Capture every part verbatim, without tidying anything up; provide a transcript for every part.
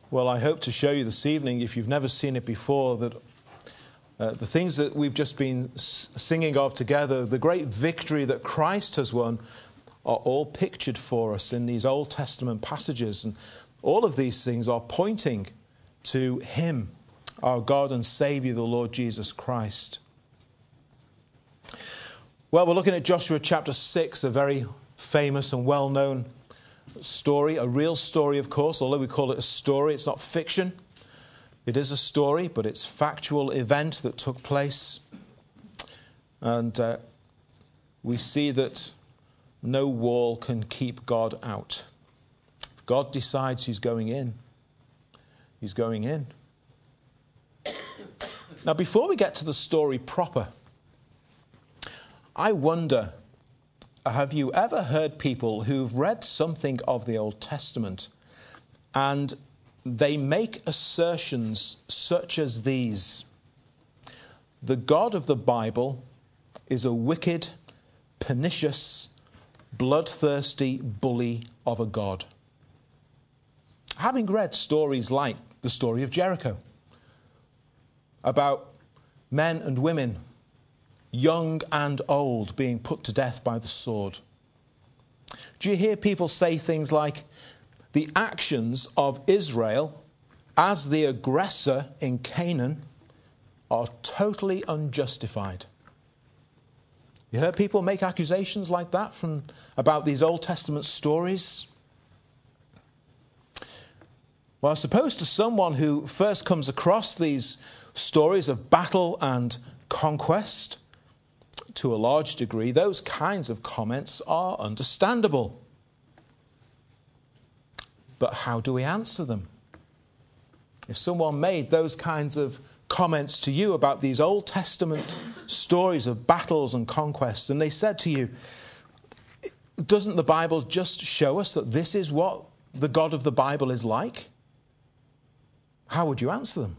Well, I hope to show you this evening, if you've never seen it before, that uh, the things that we've just been s- singing of together, the great victory that Christ has won, are all pictured for us in these Old Testament passages. And all of these things are pointing to Him, our God and Saviour, the Lord Jesus Christ. Well, we're looking at Joshua chapter six, a very famous and well-known story, a real story, of course. Although we call it a story, it's not fiction. It is a story, but it's factual event that took place. And uh, we see that no wall can keep God out. If God decides He's going in, He's going in. Now, before we get to the story proper, I wonder, have you ever heard people who've read something of the Old Testament and they make assertions such as these? The God of the Bible is a wicked, pernicious, bloodthirsty bully of a God. Having read stories like the story of Jericho, about men and women, young and old, being put to death by the sword. Do you hear people say things like, the actions of Israel as the aggressor in Canaan are totally unjustified? You heard people make accusations like that from about these Old Testament stories? Well, I suppose to someone who first comes across these stories of battle and conquest, to a large degree, those kinds of comments are understandable. But how do we answer them? If someone made those kinds of comments to you about these Old Testament stories of battles and conquests, and they said to you, doesn't the Bible just show us that this is what the God of the Bible is like? How would you answer them?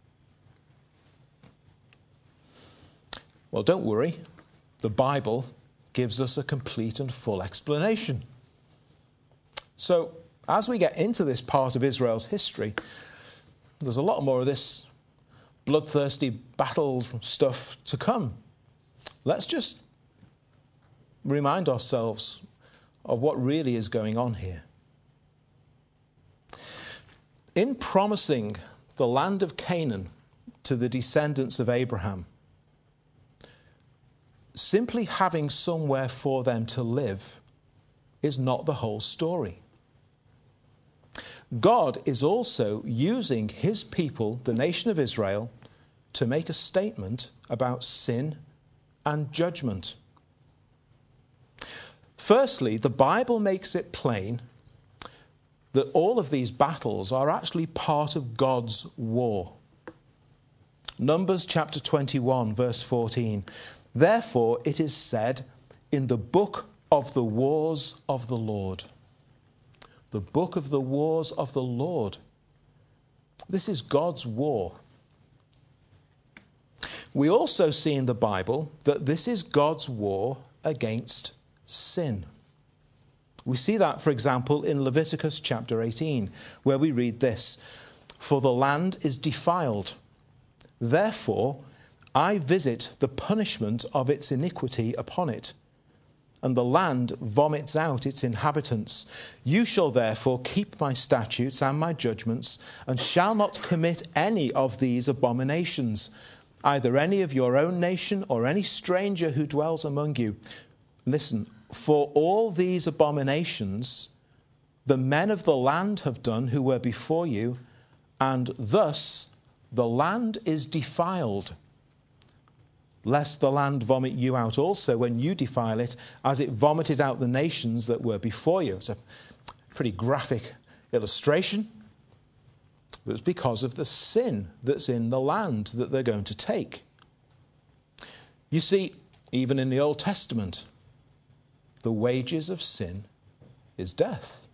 Well, don't worry. The Bible gives us a complete and full explanation. So, as we get into this part of Israel's history, there's a lot more of this bloodthirsty battles stuff to come. Let's just remind ourselves of what really is going on here. In promising the land of Canaan to the descendants of Abraham, simply having somewhere for them to live is not the whole story. God is also using His people, the nation of Israel, to make a statement about sin and judgment. Firstly, the Bible makes it plain that all of these battles are actually part of God's war. Numbers chapter twenty-one, verse fourteen. Therefore it is said in the book of the wars of the Lord. The book of the wars of the Lord. This is God's war. We also see in the Bible that this is God's war against sin. We see that, for example, in Leviticus chapter eighteen, where we read this, "For the land is defiled. Therefore I visit the punishment of its iniquity upon it, and the land vomits out its inhabitants. You shall therefore keep my statutes and my judgments, and shall not commit any of these abominations, either any of your own nation or any stranger who dwells among you." Listen, "For all these abominations the men of the land have done who were before you, and thus the land is defiled. Lest the land vomit you out also when you defile it, as it vomited out the nations that were before you." It's a pretty graphic illustration. But it's because of the sin that's in the land that they're going to take. You see, even in the Old Testament, the wages of sin is death.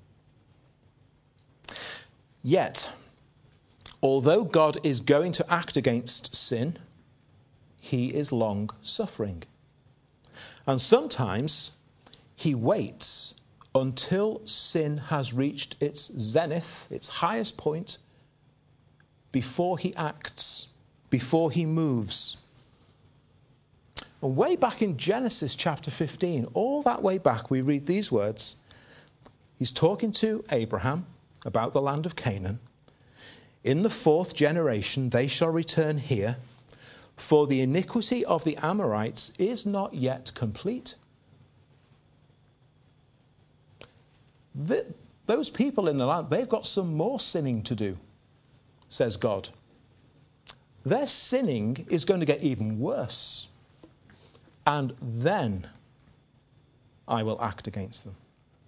Yet, although God is going to act against sin, He is long-suffering. And sometimes He waits until sin has reached its zenith, its highest point, before he acts, before he moves. And way back in Genesis chapter fifteen, all that way back, we read these words. He's talking to Abraham about the land of Canaan. In the fourth generation they shall return here, for the iniquity of the Amorites is not yet complete. The, those people in the land, they've got some more sinning to do, says God. Their sinning is going to get even worse. And then I will act against them.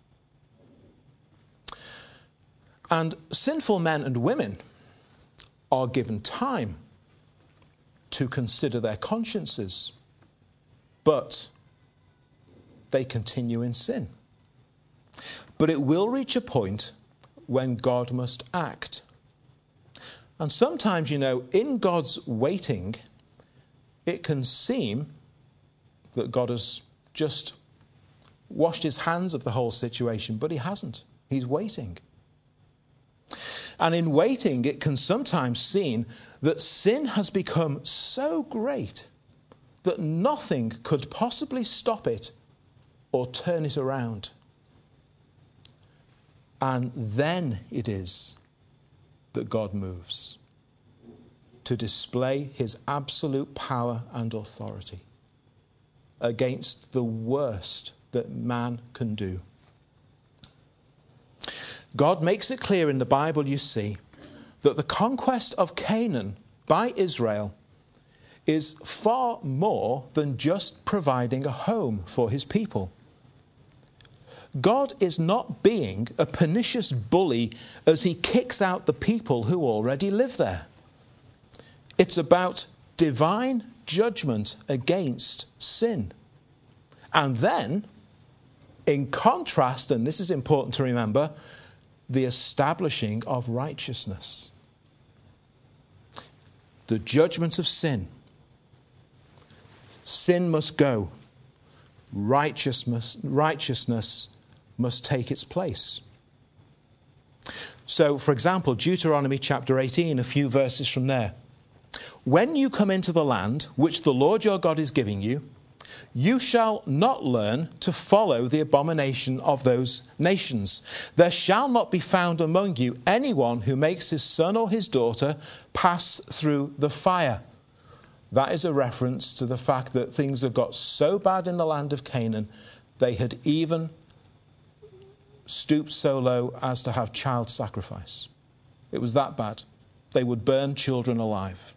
And sinful men and women are given time to consider their consciences, but they continue in sin. But it will reach a point when God must act. And sometimes, you know, in God's waiting, it can seem that God has just washed his hands of the whole situation, but he hasn't. He's waiting. And in waiting, it can sometimes seem that sin has become so great that nothing could possibly stop it or turn it around. And then it is that God moves to display his absolute power and authority against the worst that man can do. God makes it clear in the Bible, you see, that the conquest of Canaan by Israel is far more than just providing a home for his people. God is not being a pernicious bully as he kicks out the people who already live there. It's about divine judgment against sin. And then, in contrast, and this is important to remember, the establishing of righteousness. The judgment of sin. Sin must go. Righteousness, righteousness must take its place. So, for example, Deuteronomy chapter eighteen, a few verses from there. When you come into the land which the Lord your God is giving you, you shall not learn to follow the abomination of those nations. There shall not be found among you anyone who makes his son or his daughter pass through the fire. That is a reference to the fact that things had got so bad in the land of Canaan, they had even stooped so low as to have child sacrifice. It was that bad. They would burn children alive.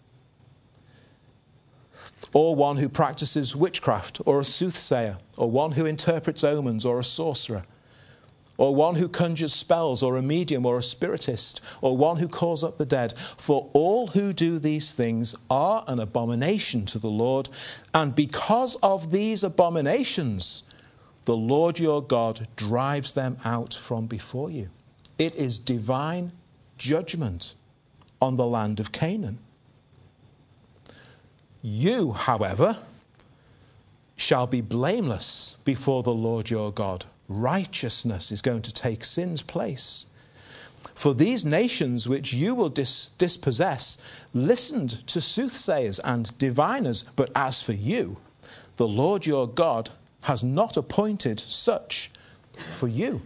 Or one who practices witchcraft, or a soothsayer, or one who interprets omens, or a sorcerer, or one who conjures spells, or a medium, or a spiritist, or one who calls up the dead. For all who do these things are an abomination to the Lord, and because of these abominations, the Lord your God drives them out from before you. It is divine judgment on the land of Canaan. You, however, shall be blameless before the Lord your God. Righteousness is going to take sin's place. For these nations which you will dis- dispossess listened to soothsayers and diviners, but as for you, the Lord your God has not appointed such for you.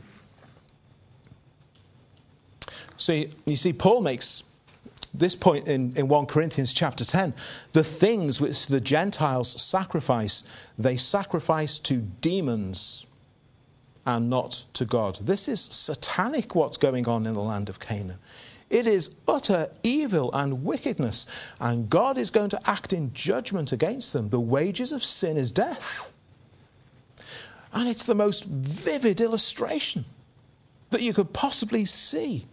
So you, you see, Paul makes this point in, in First Corinthians chapter ten. The things which the Gentiles sacrifice, they sacrifice to demons and not to God. This is satanic, what's going on in the land of Canaan. It is utter evil and wickedness, and God is going to act in judgment against them. The wages of sin is death. And it's the most vivid illustration that you could possibly see.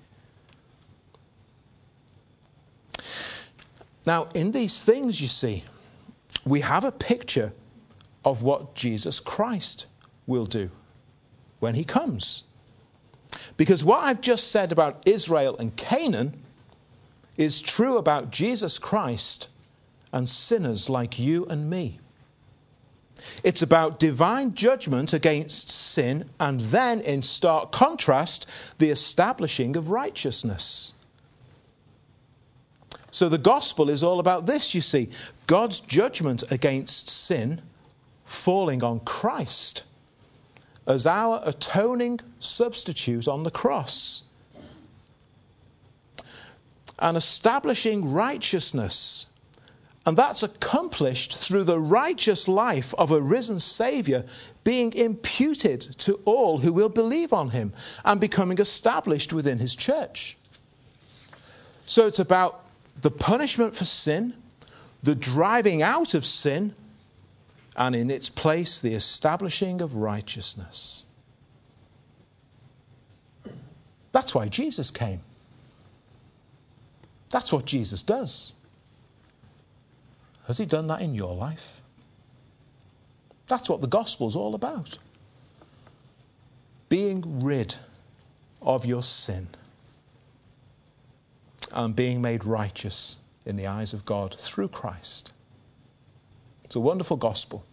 Now, in these things, you see, we have a picture of what Jesus Christ will do when he comes. Because what I've just said about Israel and Canaan is true about Jesus Christ and sinners like you and me. It's about divine judgment against sin, and then, in stark contrast, the establishing of righteousness. So the gospel is all about this, you see. God's judgment against sin falling on Christ as our atoning substitute on the cross, and establishing righteousness. And that's accomplished through the righteous life of a risen Saviour being imputed to all who will believe on him and becoming established within his church. So it's about the punishment for sin, the driving out of sin, and in its place the establishing of righteousness. That's why Jesus came. That's what Jesus does. Has he done that in your life? That's what the gospel's all about. Being rid of your sin and being made righteous in the eyes of God through Christ. It's a wonderful gospel.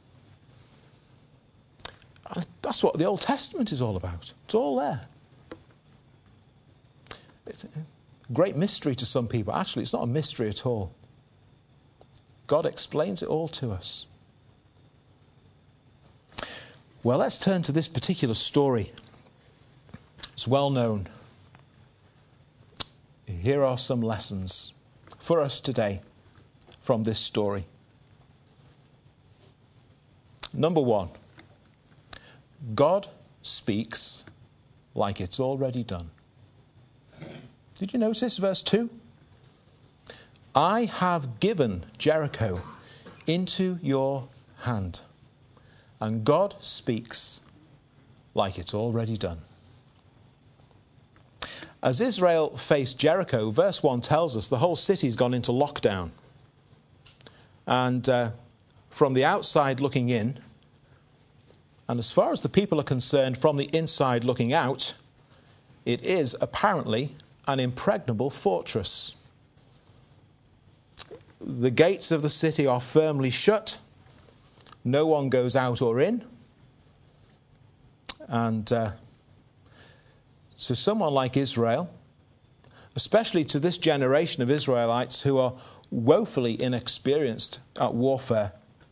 And that's what the Old Testament is all about. It's all there. It's a great mystery to some people. Actually, it's not a mystery at all. God explains it all to us. Well, let's turn to this particular story. It's well known. Here are some lessons for us today from this story. Number one, God speaks like it's already done. Did you notice verse two? I have given Jericho into your hand. And God speaks like it's already done. As Israel faced Jericho, verse one tells us the whole city's gone into lockdown. And uh, from the outside looking in, and as far as the people are concerned, from the inside looking out, it is apparently an impregnable fortress. The gates of the city are firmly shut. No one goes out or in. And uh, to someone like Israel, especially to this generation of Israelites who are woefully inexperienced at warfare,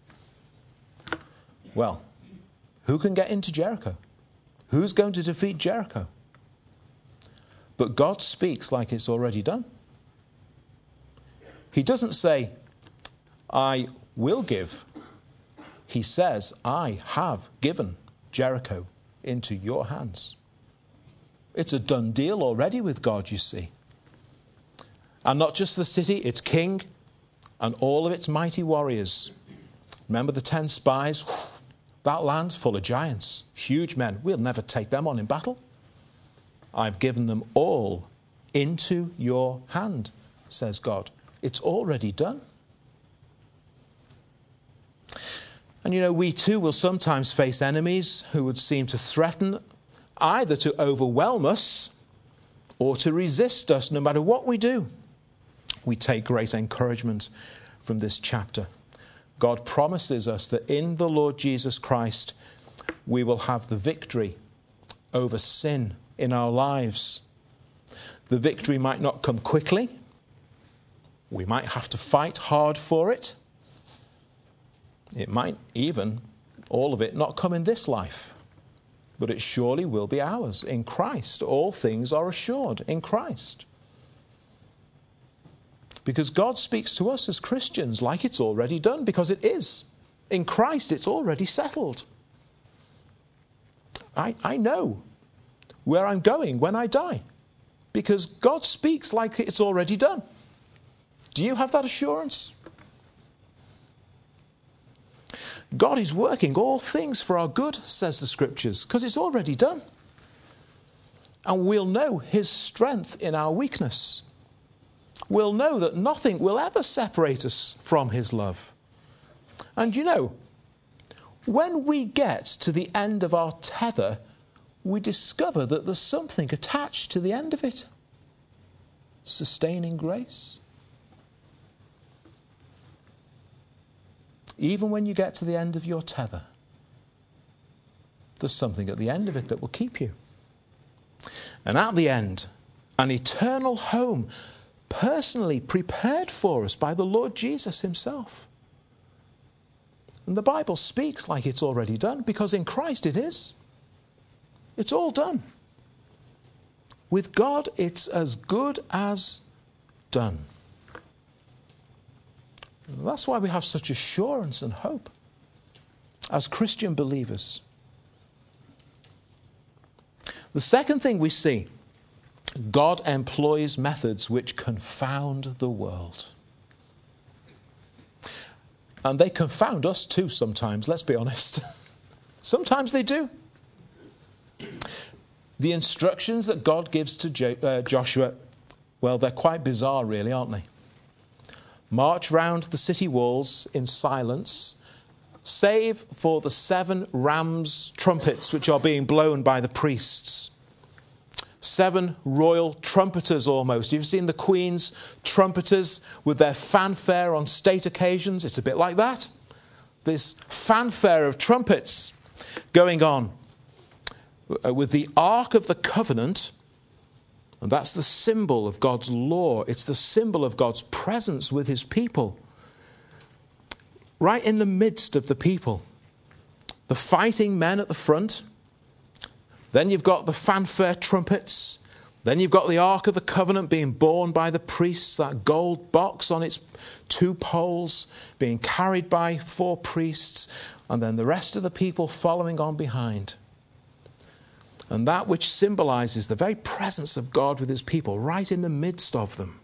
well, who can get into Jericho? Who's going to defeat Jericho? But God speaks like it's already done. He doesn't say, I will give. He says, I have given Jericho into your hands. It's a done deal already with God, you see. And not just the city, its king and all of its mighty warriors. Remember the ten spies? That land full of giants, huge men. We'll never take them on in battle. I've given them all into your hand, says God. It's already done. And you know, we too will sometimes face enemies who would seem to threaten either to overwhelm us or to resist us no matter what we do. We take great encouragement from this chapter. God promises us that in the Lord Jesus Christ we will have the victory over sin in our lives. The victory might not come quickly. We might have to fight hard for it. It might even, all of it, not come in this life. But it surely will be ours in Christ. All things are assured in Christ. Because God speaks to us as Christians like it's already done, because it is. In Christ, it's already settled. I, I know where I'm going when I die, because God speaks like it's already done. Do you have that assurance? God is working all things for our good, says the Scriptures, because it's already done. And we'll know his strength in our weakness. We'll know that nothing will ever separate us from his love. And you know, when we get to the end of our tether, we discover that there's something attached to the end of it. Sustaining grace. Even when you get to the end of your tether, there's something at the end of it that will keep you. And at the end, an eternal home personally prepared for us by the Lord Jesus himself. And the Bible speaks like it's already done, because in Christ it is. It's all done. With God, it's as good as done. That's why we have such assurance and hope as Christian believers. The second thing we see, God employs methods which confound the world. And they confound us too sometimes, let's be honest. Sometimes they do. The instructions that God gives to Jo- uh, Joshua, well, they're quite bizarre really, aren't they? March round the city walls in silence, save for the seven rams' trumpets which are being blown by the priests. Seven royal trumpeters almost. You've seen the Queen's trumpeters with their fanfare on state occasions. It's a bit like that. This fanfare of trumpets going on with the Ark of the Covenant. And that's the symbol of God's law. It's the symbol of God's presence with his people. Right in the midst of the people. The fighting men at the front. Then you've got the fanfare trumpets. Then you've got the Ark of the Covenant being borne by the priests, that gold box on its two poles being carried by four priests, and then the rest of the people following on behind. And that which symbolizes the very presence of God with his people right in the midst of them.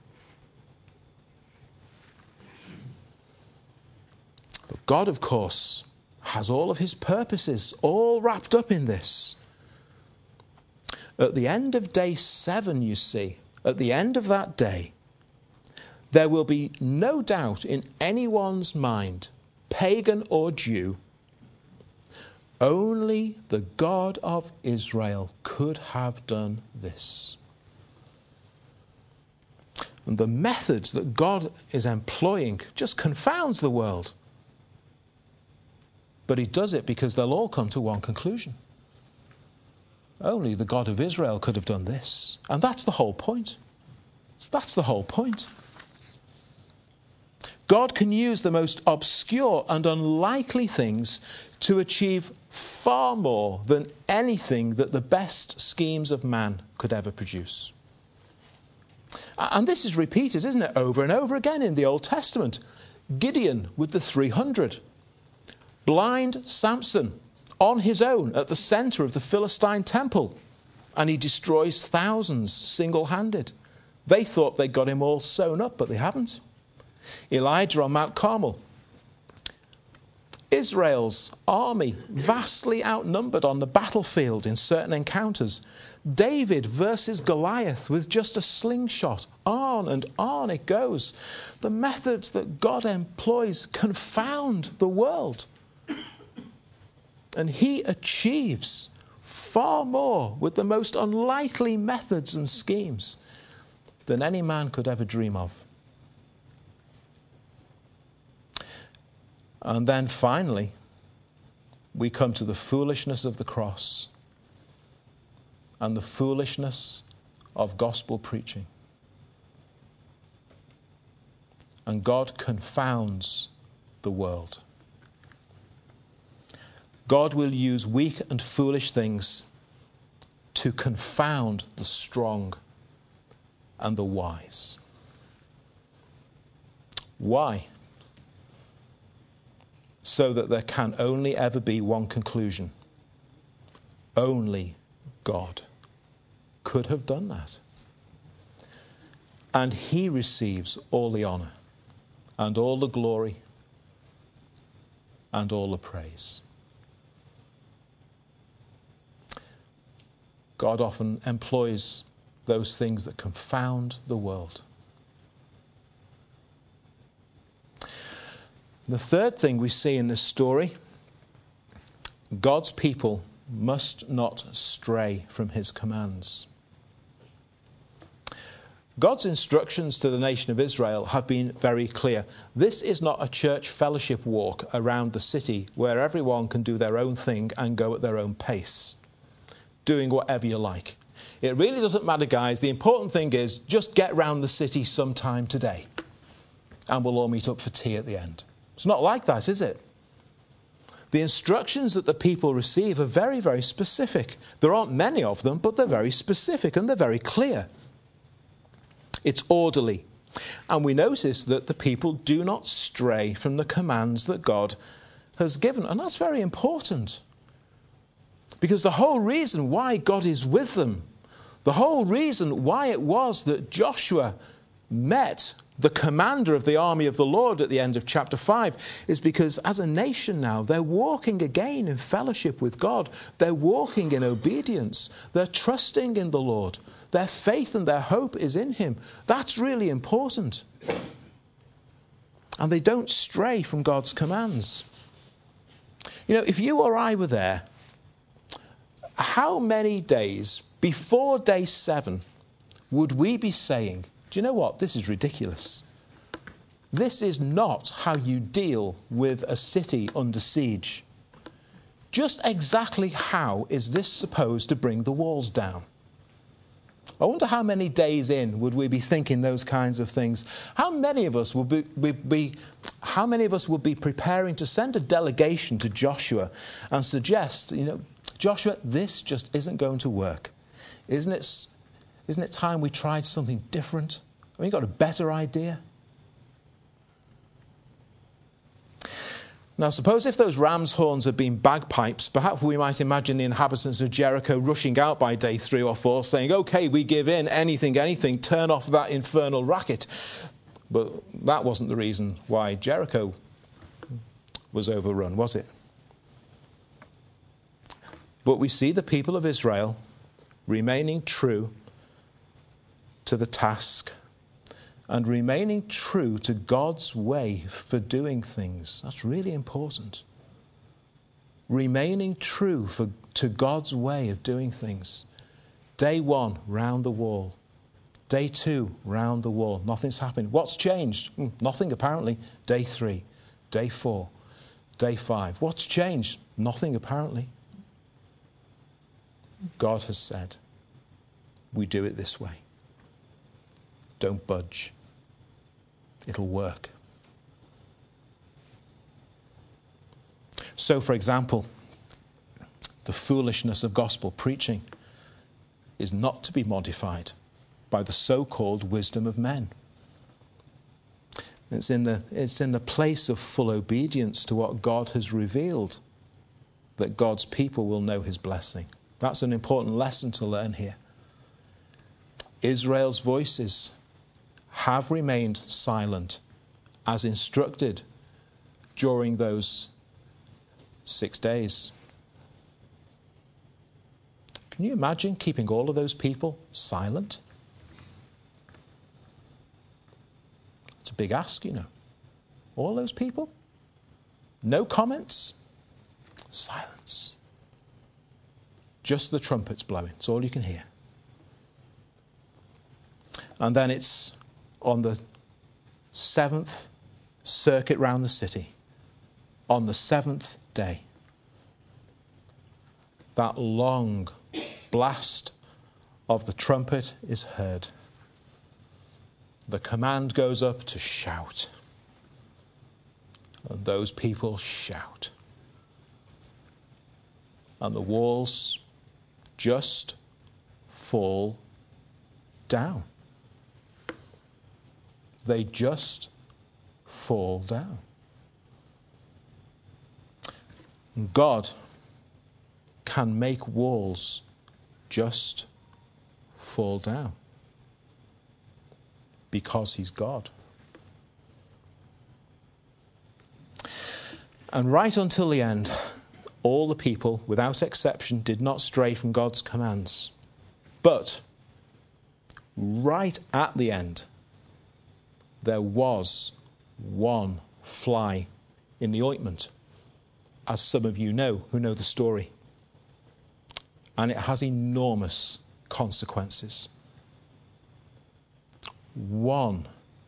But God, of course, has all of his purposes all wrapped up in this. At the end of day seven, you see, at the end of that day, there will be no doubt in anyone's mind, pagan or Jew, only the God of Israel could have done this. And the methods that God is employing just confounds the world. But he does it because they'll all come to one conclusion. Only the God of Israel could have done this. And that's the whole point. That's the whole point. God can use the most obscure and unlikely things to achieve far more than anything that the best schemes of man could ever produce. And this is repeated, isn't it, over and over again in the Old Testament. Gideon with the three hundred. Blind Samson on his own at the centre of the Philistine temple. And he destroys thousands single-handed. They thought they got him all sewn up, but they haven't. Elijah on Mount Carmel. Israel's army vastly outnumbered on the battlefield in certain encounters. David versus Goliath with just a slingshot. On and on it goes. The methods that God employs confound the world. And he achieves far more with the most unlikely methods and schemes than any man could ever dream of. And then finally, we come to the foolishness of the cross and the foolishness of gospel preaching. And God confounds the world. God will use weak and foolish things to confound the strong and the wise. Why? So that there can only ever be one conclusion. Only God could have done that. And he receives all the honor and all the glory and all the praise. God often employs those things that confound the world. The third thing we see in this story, God's people must not stray from his commands. God's instructions to the nation of Israel have been very clear. This is not a church fellowship walk around the city where everyone can do their own thing and go at their own pace, doing whatever you like. It really doesn't matter, guys. The important thing is just get round the city sometime today and we'll all meet up for tea at the end. It's not like that, is it? The instructions that the people receive are very, very specific. There aren't many of them, but they're very specific and they're very clear. It's orderly. And we notice that the people do not stray from the commands that God has given. And that's very important. Because the whole reason why God is with them, the whole reason why it was that Joshua met the commander of the army of the Lord at the end of chapter five, is because as a nation now, they're walking again in fellowship with God. They're walking in obedience. They're trusting in the Lord. Their faith and their hope is in him. That's really important. And they don't stray from God's commands. You know, if you or I were there, how many days before day seven would we be saying, do you know what? This is ridiculous. This is not how you deal with a city under siege. Just exactly how is this supposed to bring the walls down? I wonder how many days in would we be thinking those kinds of things? How many of us would be, be, be how many of us would be preparing to send a delegation to Joshua and suggest, you know, Joshua, this just isn't going to work. Isn't it? Isn't it time we tried something different? Have you got a better idea? Now, suppose if those ram's horns had been bagpipes, perhaps we might imagine the inhabitants of Jericho rushing out by day three or four, saying, OK, we give in, anything, anything, turn off that infernal racket. But that wasn't the reason why Jericho was overrun, was it? But we see the people of Israel remaining true to the task and remaining true to God's way for doing things. That's really important. Remaining true for, to God's way of doing things. Day one, round the wall. Day two, round the wall. Nothing's happened. What's changed? Mm, nothing, apparently. Day three, day four, day five. What's changed? Nothing, apparently. God has said, we do it this way. Don't budge. It'll work. So, for example, the foolishness of gospel preaching is not to be modified by the so-called wisdom of men. It's in the, it's in the place of full obedience to what God has revealed that God's people will know his blessing. That's an important lesson to learn here. Israel's voices have remained silent as instructed during those six days. Can you imagine keeping all of those people silent? It's a big ask, you know. All those people? No comments? Silence. Just the trumpets blowing. It's all you can hear. And then it's on the seventh circuit round the city, on the seventh day, that long blast of the trumpet is heard. The command goes up to shout. And those people shout. And the walls just fall down. They just fall down. God can make walls just fall down because he's God. And right until the end, all the people, without exception, did not stray from God's commands. But right at the end, there was one fly in the ointment, as some of you know who know the story. And it has enormous consequences. one,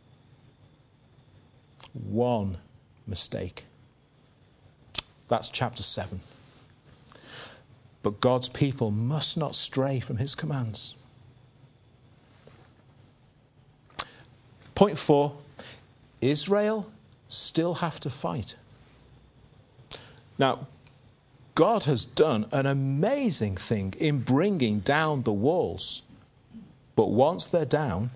one mistake. That's chapter seven. But God's people must not stray from his commands. Point four, Israel still have to fight. Now, God has done an amazing thing in bringing down the walls. But once they're down,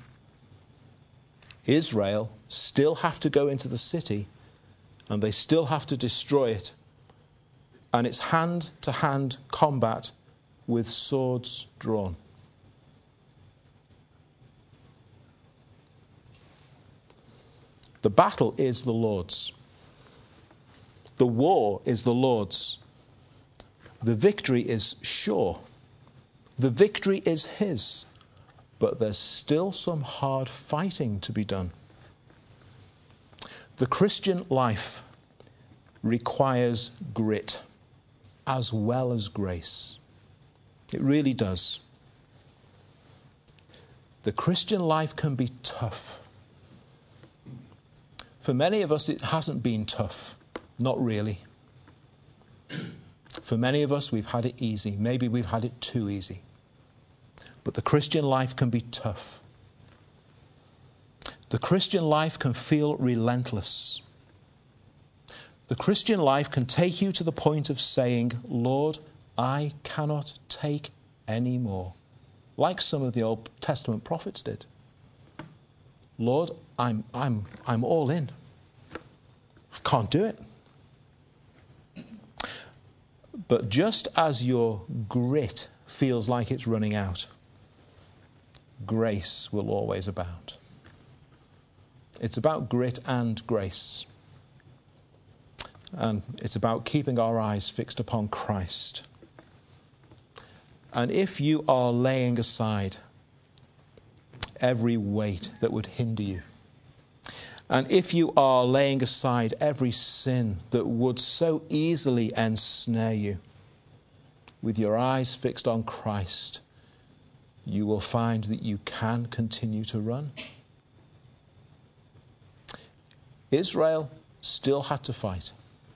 Israel still have to go into the city and they still have to destroy it. And it's hand-to-hand combat with swords drawn. The battle is the Lord's. The war is the Lord's. The victory is sure. The victory is his. But there's still some hard fighting to be done. The Christian life requires grit as well as grace. It really does. The Christian life can be tough. For many of us, it hasn't been tough. Not really. For many of us, we've had it easy. Maybe we've had it too easy. But the Christian life can be tough. The Christian life can feel relentless. The Christian life can take you to the point of saying, Lord, I cannot take any more. Like some of the Old Testament prophets did. Lord, I'm, I'm, I'm all in. I can't do it. But just as your grit feels like it's running out, grace will always abound. It's about grit and grace. And it's about keeping our eyes fixed upon Christ. And if you are laying aside every weight that would hinder you, and if you are laying aside every sin that would so easily ensnare you, with your eyes fixed on Christ, you will find that you can continue to run. Israel still had to fight.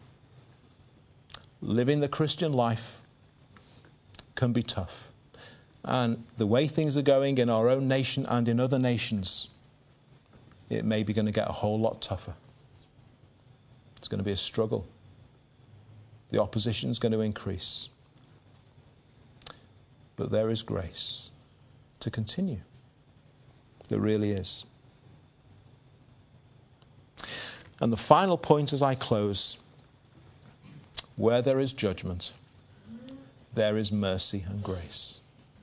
Living the Christian life can be tough. And the way things are going in our own nation and in other nations, it may be going to get a whole lot tougher. It's going to be a struggle. The opposition is going to increase. But there is grace to continue. There really is. And the final point as I close, where there is judgment, there is mercy and grace.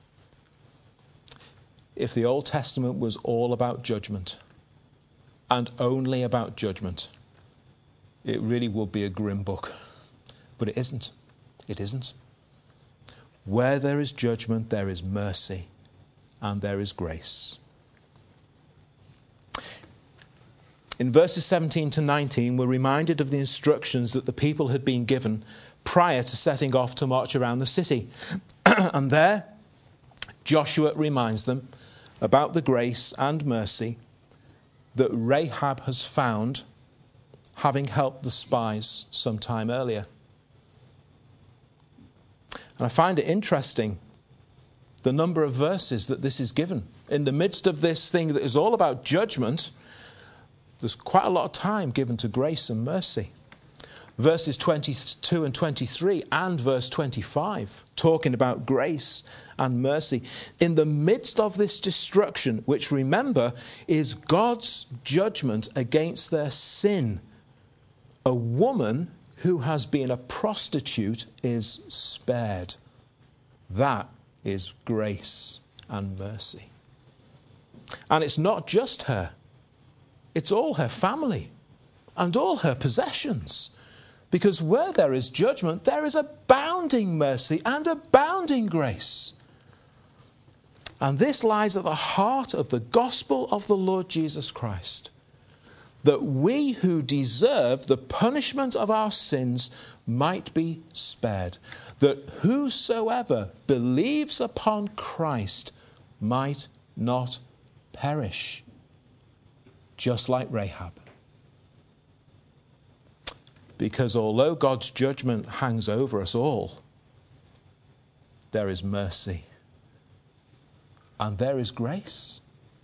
If the Old Testament was all about judgment, and only about judgment, it really would be a grim book. But it isn't. It isn't. Where there is judgment, there is mercy, and there is grace. In verses seventeen to nineteen, we're reminded of the instructions that the people had been given prior to setting off to march around the city. And there, Joshua reminds them about the grace and mercy that Rahab has found, having helped the spies some time earlier. And I find it interesting, the number of verses that this is given. In the midst of this thing that is all about judgment, there's quite a lot of time given to grace and mercy. Verses twenty-two and twenty-three and verse twenty-five, talking about grace and mercy. In the midst of this destruction, which remember is God's judgment against their sin, a woman who has been a prostitute is spared. That is grace and mercy. And it's not just her. It's all her family and all her possessions. Because where there is judgment, there is abounding mercy and abounding grace. And this lies at the heart of the gospel of the Lord Jesus Christ. That we who deserve the punishment of our sins might be spared. That whosoever believes upon Christ might not perish, just like Rahab. Because although God's judgment hangs over us all, there is mercy and there is grace.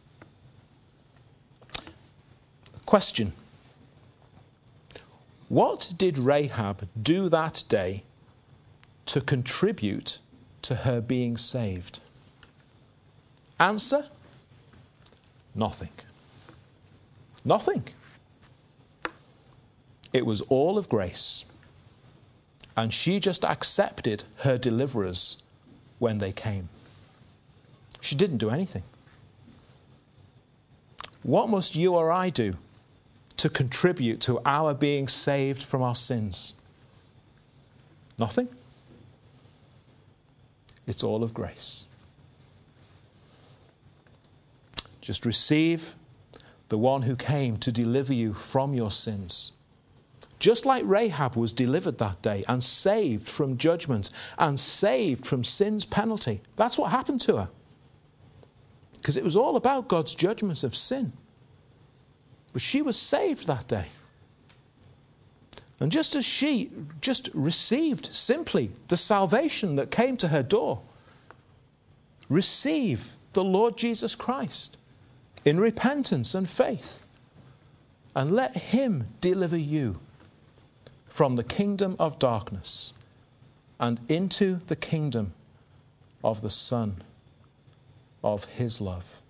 Question: what did Rahab do that day to contribute to her being saved? Answer: nothing. Nothing. It was all of grace. And she just accepted her deliverers when they came. She didn't do anything. What must you or I do to contribute to our being saved from our sins? Nothing. It's all of grace. Just receive the one who came to deliver you from your sins. Just like Rahab was delivered that day and saved from judgment and saved from sin's penalty. That's what happened to her. Because it was all about God's judgment of sin. But she was saved that day. And just as she just received simply the salvation that came to her door, receive the Lord Jesus Christ in repentance and faith, and let him deliver you from the kingdom of darkness and into the kingdom of the Son of his love.